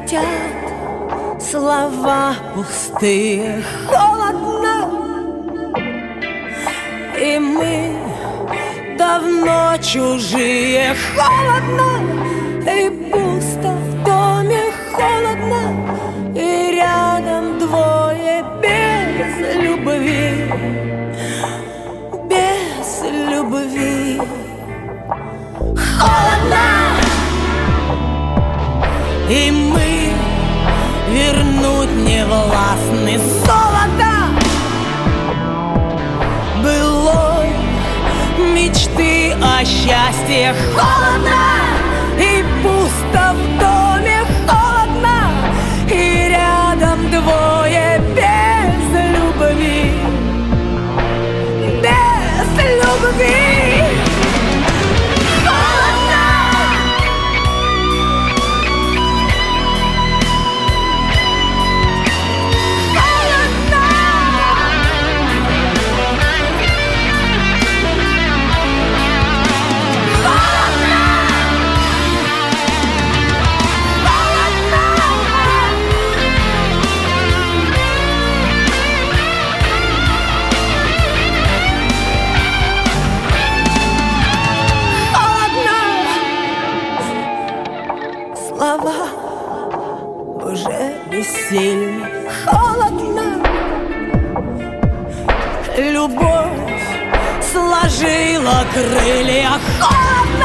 летят слова пустые, холодно. И мы давно чужие, холодно. И пусто в доме, холодно. И рядом двое без любви, без любви. Холодно. И мы вернуть не властны. Золото былой мечты о счастье. Холодно. И пусто в доме, холодно. И рядом двое без любви, без любви. Слова уже бессильны, холодно. Любовь сложила крылья, холодно.